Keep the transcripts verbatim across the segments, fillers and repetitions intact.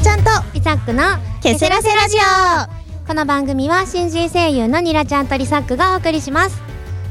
ちゃんとリサックのケセラセラジオ。 この番組は新人声優のニラちゃんとリサックがお送りします。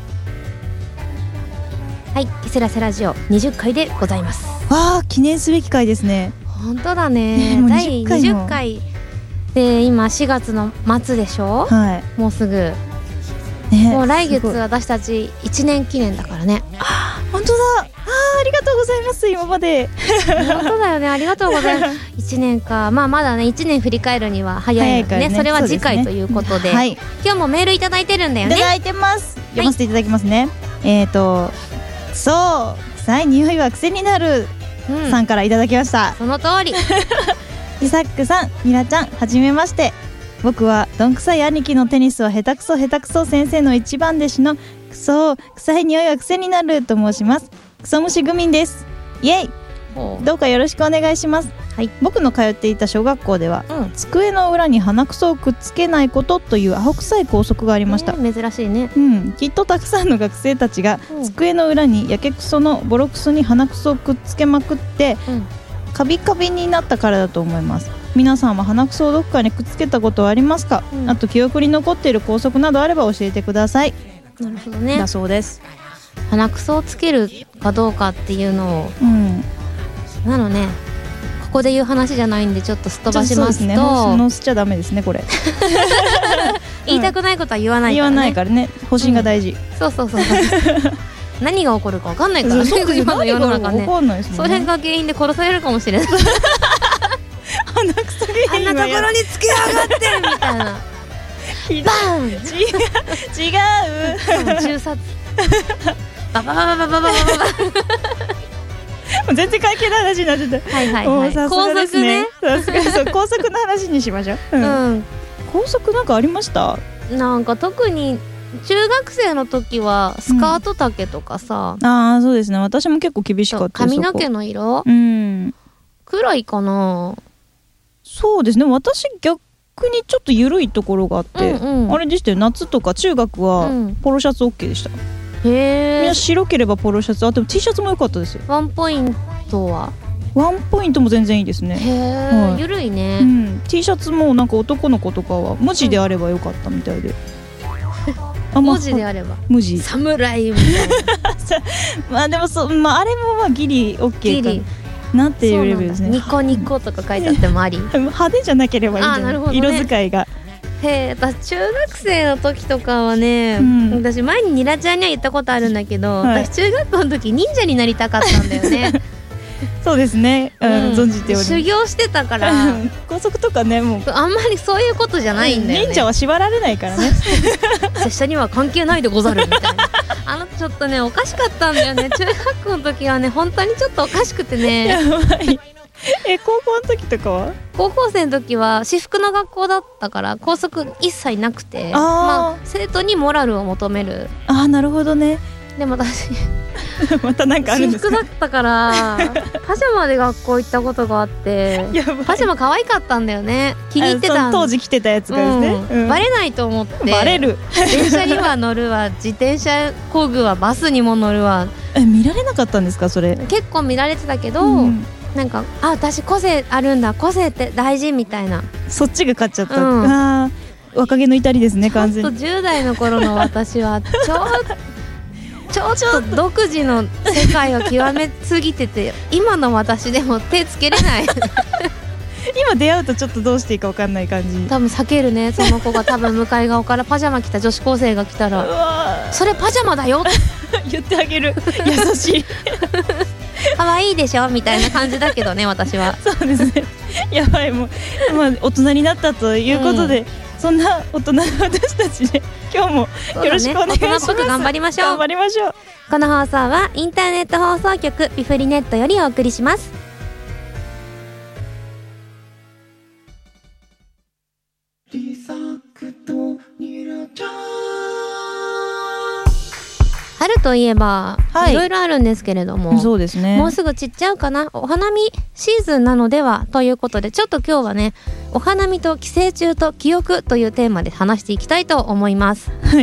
はい、ケセラセラジオにじゅっかいでございます。 わあ、記念すべき回ですね。 本当だね、 ね、 だいにじゅっかいで今しがつの末でしょ、 はい、 もうすぐ、ね、もう来月私たちいちねん記念だからね。 あ、本当だ。あ、ありがとうございます。今まで本当だよね、ありがとうございますいちねんか、まあまだねいちねん振り返るには早いので ね, ねそれは次回ということで、はい、今日もメールいただいてるんだよね。 いただいてます。読ませていただきますね、はい、えーとそう臭い匂いは癖になる、うん、さんからいただきました。 その通りリサックさん、ミラちゃん、はじめまして。僕はどんくさい兄貴のテニスは下手くそ下手くそ先生の一番弟子のクソ臭い匂いは癖になると申します。クソ虫グミンです。イエイ。どうかよろしくお願いします。はい、僕の通っていた小学校では、うん、机の裏に鼻くそをくっつけないことというアホ臭い校則がありました。 珍しいね、 うん、きっとたくさんの学生たちが、うん、机の裏にやけくそのボロクソに鼻くそをくっつけまくって、うん、カビカビになったからだと思います。皆さんは鼻くそをどこかにくっつけたことはありますか、うん、あと記憶に残っている校則などあれば教えてください。 なるほどね。 だそうです。 鼻くそをつけるかどうかっていうのを、うん、なのね、ここで言う話じゃないんでちょっとすっ飛ばしますと、 乗せちゃダメですねこれ言いたくないことは言わないからね、 言わないからね、保身が大事、 うん、そうそうそう何が起こるか分かんないからね、今の世の中ね、それが原因で殺されるかもしれない鼻くそ原因あんなところにつけやがってみたいなバン違う違う銃殺バババババババババ全然関係ない話になっちゃった。はいはいはい、高速ね、さすがそう高速の話にしましょう、うんうん、高速なんかありました？ なんか特に中学生の時はスカート丈とかさ、 うん、ああそうですね、私も結構厳しかった。 髪の毛の色、 うん、 くらいかな。 そうですね、私逆にちょっと緩いところがあって、うんうん、あれでしたよ、夏とか中学はポロシャツ OK でした、うん、へー、みんな白ければポロシャツ、あでも T シャツも良かったですよ。 ワンポイントはワンポイントも全然いいですね。 へー、はい、緩いね、 うん、T シャツもなんか男の子とかは無地であればよかったみたいで、うんあ、文字であれば無地侍みたいなまあでもそう、まあ、あれもまあギリ OK かなっていうレベルですね。 ニコニコとか書いてあってもあり派手じゃなければいいんじゃない、ね、色使いが。 へえ、私中学生の時とかはね、うん、私前にニラちゃんには言ったことあるんだけど、はい、私中学校の時忍者になりたかったんだよねそうですね、うん、存じており修行してたから高速とかね、もうあんまりそういうことじゃないんだよね、 忍者は縛られないからね拙者には関係ないでござるみたいなあのちょっとねおかしかったんだよね中学校の時はね本当にちょっとおかしくてねやばいえ高校の時とかは？ 高校生の時は私服の学校だったから校則一切なくて、あ、まあ、生徒にモラルを求める。 あー、なるほどね。 でも私またなんかあるんですか？ 私服だったからパジャマで学校行ったことがあってパジャマ可愛かったんだよね、気に入ってた。 当時着てたやつがですね、 うんうん、バレないと思ってバレる電車には乗るわ自転車工具はバスにも乗るわ。 え見られなかったんですかそれ？ 結構見られてたけど、うん、なんかあ私個性あるんだ、個性って大事みたいな、 そっちが勝っちゃった、うん、あ若気の至りですね完全に。 ちょっとじゅう代の頃の私はちょちょっと独自の世界を極めすぎてて今の私でも手つけれない今出会うとちょっとどうしていいか分かんない感じ。 多分避けるね、その子が多分向かい側からパジャマ着た女子高生が来たらうわそれパジャマだよ言ってあげる優しい可愛いでしょみたいな感じだけどね私は。 そうですね、やばい、もう、まあ、大人になったということで、うん、そんな大人の私たちで今日もよろしくお願いします。 大人っぽく頑張りましょう。 頑張りましょう。 この放送はインターネット放送局ピフリネットよりお送りします。リサクとニラちゃん、春といえば、はい、いろいろあるんですけれども、 そうですね、 もうすぐ散っちゃうかな、お花見シーズンなのではということで、ちょっと今日はねお花見と寄生虫と記憶というテーマで話していきたいと思います。 はい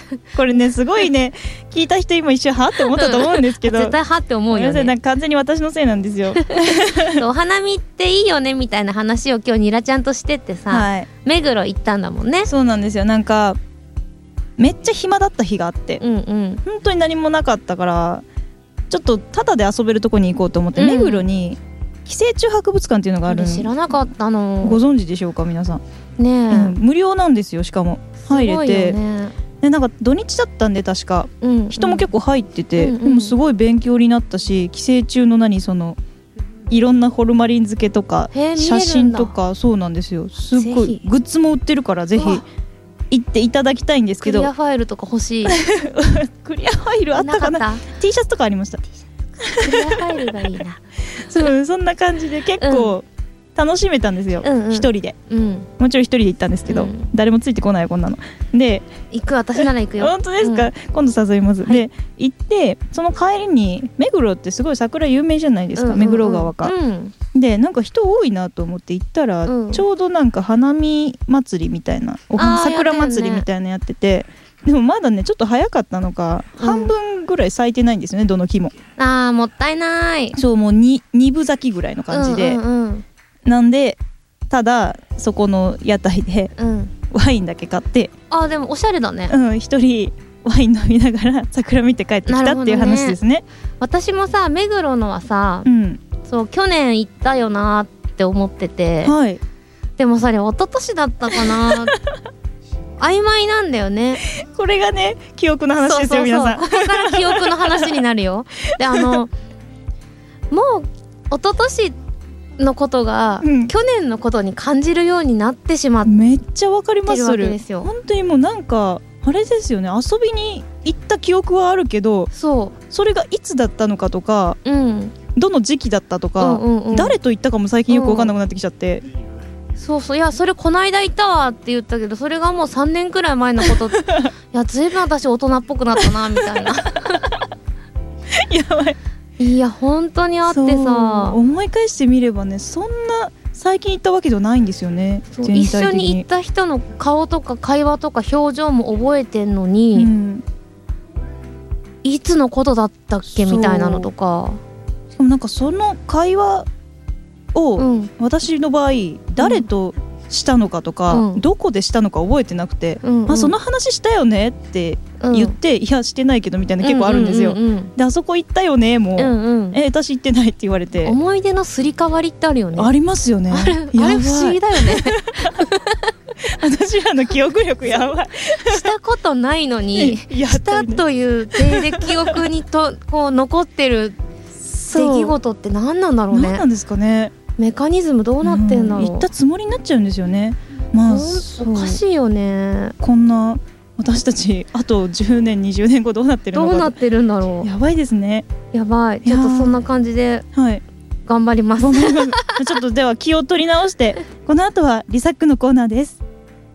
これねすごいね聞いた人今一瞬はって思ったと思うんですけど絶対はって思うよね。 なんか完全に私のせいなんですよお花見っていいよねみたいな話を今日ニラちゃんとしてってさ、はい、目黒行ったんだもんね。 そうなんですよ。なんかめっちゃ暇だった日があって、 うんうん、 本当に何もなかったからちょっとタダで遊べるとこに行こうと思って、うん、目黒に寄生虫博物館っていうのがあるんで知らなかったの。 ご存知でしょうか皆さんねえ、うん、 無料なんですよ。しかも入れて、 ね、 でなんか土日だったんで確か、うんうん、人も結構入ってて、うんうん、でもすごい勉強になったし寄生虫の何そのいろんなホルマリン漬けとか写真とかそうなんですよ。すっごいグッズも売ってるからぜひ行っていただきたいんですけど。 クリアファイルとか欲しいクリアファイルあったかな。 T シャツとかありました。クリアファイルがいいなそうそんな感じで結構楽しめたんですよ、うんうん、一人で、うん、もちろん一人で行ったんですけど、うん、誰もついてこないよこんなので。 行く私なら行くよ本当ですか、うん、今度誘います、はい、で行ってその帰りに目黒ってすごい桜有名じゃないですか、うんうんうん、目黒川か、うん、でなんか人多いなと思って行ったら、うん、ちょうどなんか花見祭りみたいなお桜祭りみたいなのやってて、でもまだねちょっと早かったのか、うん、半分ぐらい咲いてないんですよねどの木も。 あーもったいない。 そうもう 2, 2分咲きぐらいの感じで、うんうんうん、なんでただそこの屋台でワインだけ買って、 うん、あーでもおしゃれだね。 うん一人ワイン飲みながら桜見て帰ってきたっていう話です ね, ね私もさ目黒のはさ、うん、そう去年行ったよなって思ってて、はい、でもそれ一昨年だったかな曖昧なんだよね。 これがね記憶の話ですよ。皆さんここから記憶の話になるよであのもう一昨年のことが、うん、去年のことに感じるようになってしまってるわけですよ。 めっちゃわかりますそれ。本当にもうなんかあれですよね、遊びに行った記憶はあるけど、そう、それがいつだったのかとか、うん、どの時期だったとか、うんうんうん、誰と行ったかも最近よく分かんなくなってきちゃって、 うん、そうそう、いやそれこないだ行ったわって言ったけど、それがもうさんねんくらい前のこといやずいぶん私大人っぽくなったなみたいなやばい、 いや本当にあってさ、 思い返してみればね、そんな最近行ったわけじゃないんですよね。 一緒に行った人の顔とか会話とか表情も覚えてんのに、うん、いつのことだったっけみたいなのとか。 しかもなんかその会話を、うん、私の場合誰としたのかとか、うん、どこでしたのか覚えてなくて、うんうん、あその話したよねって言って、うん、いやしてないけどみたいな結構あるんですよ、うんうんうんうん、であそこ行ったよねもう、うんうん、え私行ってないって言われて、 思い出のすり替わりってあるよね。 ありますよね。 あれ、あれ不思議だよね私らの記憶力やばいしたことないのにしたという体で記憶にとこう残ってる出来事って何なんだろうね。 何なんですかね。 メカニズムどうなってんだろう、 うん、行ったつもりになっちゃうんですよね。まあおかしいよね。 こんな私たちあとじゅうねんにじゅうねんごどうなってるのか、 どうなってるんだろう。 やばいですね。 やばい。ちょっとそんな感じで頑張ります、はい、 ちょっとでは気を取り直してこの後はリサックのコーナーです。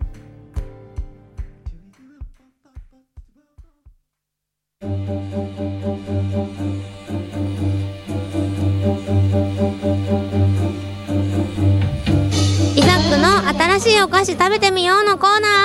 新しいお菓子食べてみようのコーナー。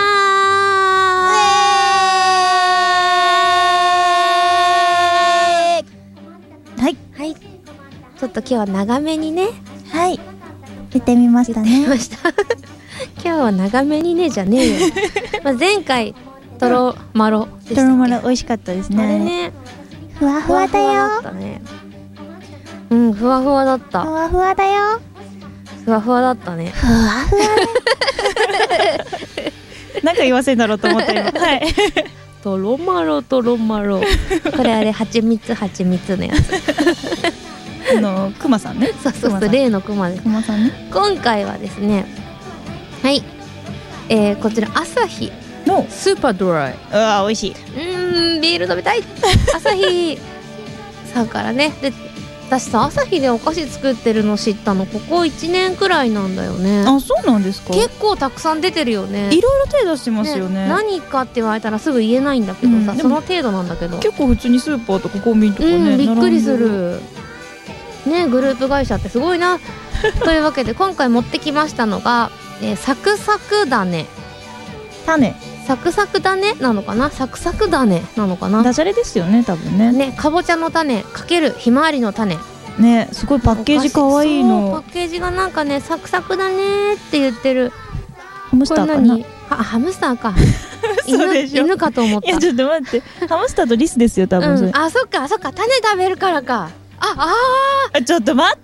はいはい、ちょっと今日は長めにね、 はい言ってみましたね。 ました今日は長めにねじゃねえよまあ前回とろまろでしたっけ。 とろまろ美味しかったですね。 あれね、 ふわふわだよ。 ふわふわだったね。うん、ふわふわだった。 ふわふわだよ。 ふわふわだったね。 ふわふわなんか言わせんだろうと思った今はいとろまろとろまろこれあれはちみつはちみつのやつあのくまさんね。 そうそうそう、例のくまです。 くまさんね。 今回はですね、はい、えー、こちらアサヒのスーパードライ。 うわ美味しい。 うーんビール飲みたいアサヒさんからね。で私さ、アサヒでお菓子作ってるの知ったのここいちねんくらいなんだよね。 あ、そうなんですか。 結構たくさん出てるよね。 いろいろ手出してますよね。 ね、何かって言われたらすぐ言えないんだけどさ、うん、その程度なんだけど結構普通にスーパーとかコンビニとかね、 うん、びっくりするね。グループ会社ってすごいなというわけで今回持ってきましたのが、えー、サクサク種種サクサクだねなのかな、サクサクだねなのかな、 ダジャレですよね多分ね。 ね、かぼちゃの種かけるひまわりの種ね、すごいパッケージかわいいの。 パッケージがなんかね、サクサクだねって言ってる。 ハムスターかな。 はハムスターか犬, 犬かと思った。 いやちょっと待ってハムスターとリスですよ多分それ、 うん、あそっかそっか、種食べるからか。あああちょっと待って、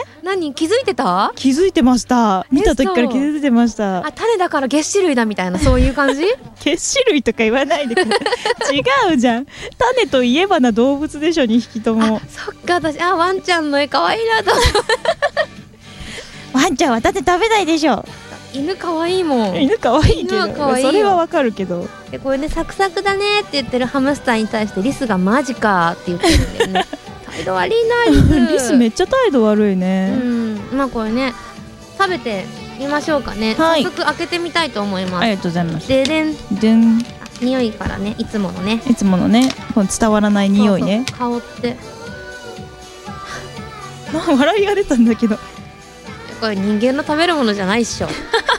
何気づいてた？ 気づいてました。見た時から気づいてました。 あ、種だから月種類だみたいな、そういう感じ月種類とか言わないでくれ違うじゃん、種といえばな動物でしょにひきとも。 あ、そっか、私あワンちゃんの絵かわいいなとワンちゃんは種食べないでしょ。 犬かわいいもん。 犬かわいいけど、 犬は可愛いよ。 それはわかるけど。 でこれね、サクサクだねって言ってるハムスターに対してリスがマジかって言ってるんだよね態度悪いなリスリスめっちゃ態度悪いね。 うん、まあこれね食べてみましょうかね、はい、早速開けてみたいと思います。 ありがとうございます。 ででんでん、 匂いからね、いつものねいつものね、この伝わらない匂いね。 そうそう、香って笑いが出たんだけど、 これ人間の食べるものじゃないっしょ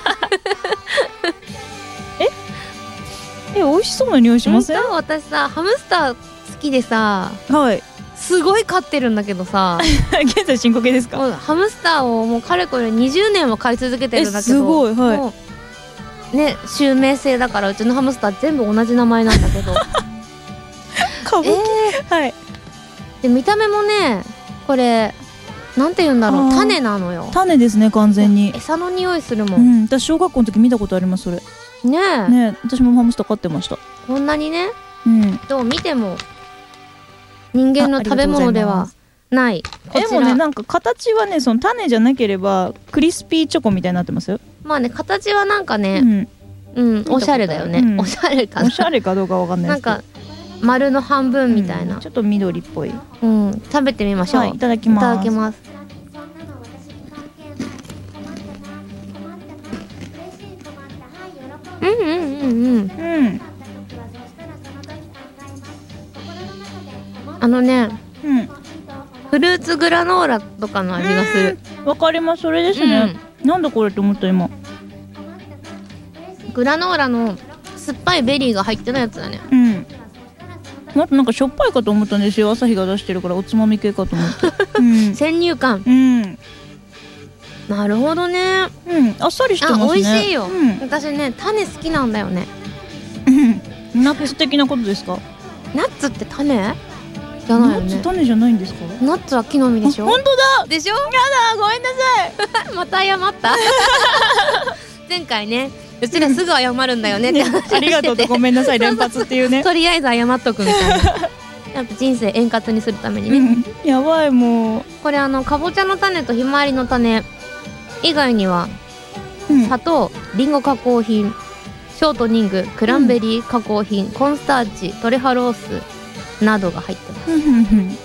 ええ、美味しそうな匂いしません？ 私さハムスター好きでさ、 はい、 すごい飼ってるんだけどさ現在進行形ですか？ もうハムスターをもうかれこれにじゅうねんは飼い続けてるんだけど、 すごい、はい、 もうね、襲名制だからうちのハムスター全部同じ名前なんだけどかぶき、 えー、 はいで見た目もね、これなんて言うんだろう、種なのよ。 種ですね、完全に餌の匂いするもん、 うん、私小学校の時見たことありますそれ。 ねえねえ、私もハムスター飼ってました。 こんなにね、 うん、 どう見ても人間の食べ物ではない。 でもね、なんか形はね、その種じゃなければクリスピーチョコみたいになってますよ。 まあね、形はなんかね、うん、うん、おしゃれだよね、うん、おしゃれかな、 おしゃれかどうかわかんないですけど、 なんか丸の半分みたいな、うん、 ちょっと緑っぽい、 うん、食べてみましょう。はい、 いただきます。 いただきます。うんうんうんうんうん。あのね、うん、フルーツグラノーラとかの味がする。 わかります、それですね、うん、なんだこれって思った今。 グラノーラの酸っぱいベリーが入ってないやつだね。 うん、もっとなんかしょっぱいかと思ったんですよ。朝日が出してるからおつまみ系かと思って、うん、 先入観、 うん、 なるほどね、 うん、あっさりしてますね。 あ、美味しいよ、 うん、 私ね種好きなんだよねナッツ的なことですか？ ナッツって種じゃないよね。 ナッツ種じゃないんですか？ ナッツは木の実でしょ。 本当だでしょ。やだ、ごめんなさいまた謝った前回ね、うちらすぐ謝るんだよねって話してて、ね、 ありがとうとごめんなさい連発っていうねとりあえず謝っとくみたいなやっぱ人生円滑にするためにね、 うん、やばい。もうこれあのかぼちゃの種とひまわりの種以外には、うん、砂糖、リンゴ加工品、ショートニング、クランベリー加工品、うん、コーンスターチ、トレハロースなどが入ってます。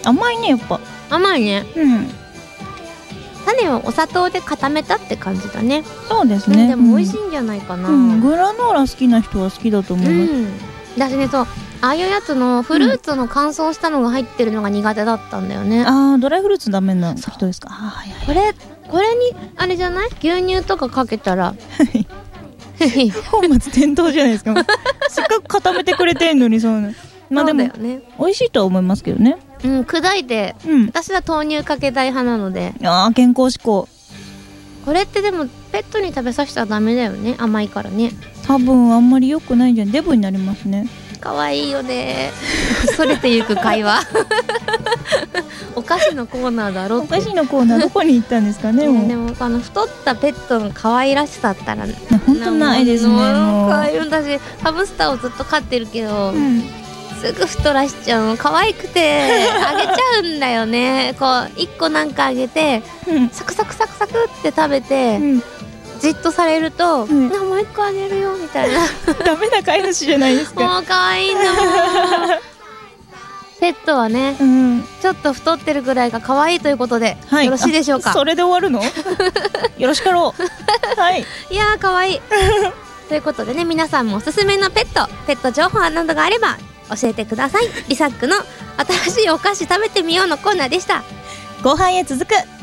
甘いね、やっぱ甘いね。 うん、 種をお砂糖で固めたって感じだね。 そうですね、 でも美味しいんじゃないかな、 うんうん、グラノーラ好きな人は好きだと思います、うん、 私ね、そうああいうやつのフルーツの乾燥したのが入ってるのが苦手だったんだよね、 うん、あー、ドライフルーツダメな人ですか？あ、はいはい、 これこれにあれじゃない？牛乳とかかけたら本末転倒じゃないですかせっかく固めてくれてんのに。そうな、まあでもそうだよね、美味しいとは思いますけどね。 うん、砕いて、うん、私は豆乳かけたい派なので。 あー、健康志向。 これってでもペットに食べさせたらダメだよね、甘いからね。 多分あんまり良くないんじゃん、デブになりますね。 可愛いよねそれてゆく会話お菓子のコーナーだろって。 お菓子のコーナーどこに行ったんですかねもうでもあの太ったペットの可愛らしさったら本当ないですね。もう私ハムスターをずっと飼ってるけど、うん、すぐ太らしちゃうの。可愛くてあげちゃうんだよねこういっこなんかあげて、うん、サクサクサクサクって食べて、うん、じっとされると、うん、もういっこあげるよみたいなダメな飼い主じゃないですか。 もう可愛いんだもんペットはね、うん、ちょっと太ってるぐらいが可愛いということで、はい、よろしいでしょうか？ それで終わるのよろしかろうはい、 いやー可愛いということでね、皆さんもおすすめのペットペット情報などがあれば教えてください。リサックの新しいお菓子食べてみようのコーナーでした。 後半へ続く。